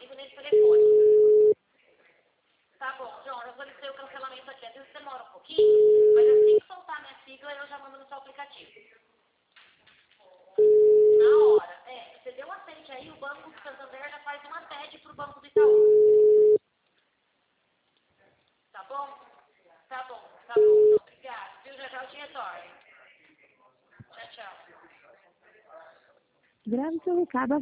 comigo nesse telefone. Tá bom, João, eu solicitei o cancelamento aqui. Às vezes demora um pouquinho, mas assim que soltar minha sigla, eu já mando no seu aplicativo. Na hora. Você deu uma sede aí, o Banco do Santander já faz uma sede pro Banco do Itaú. Tá bom? Tá bom, tá bom. Então, obrigada. Viu? Já já eu te retorno. Tchau, tchau. Grave seu recado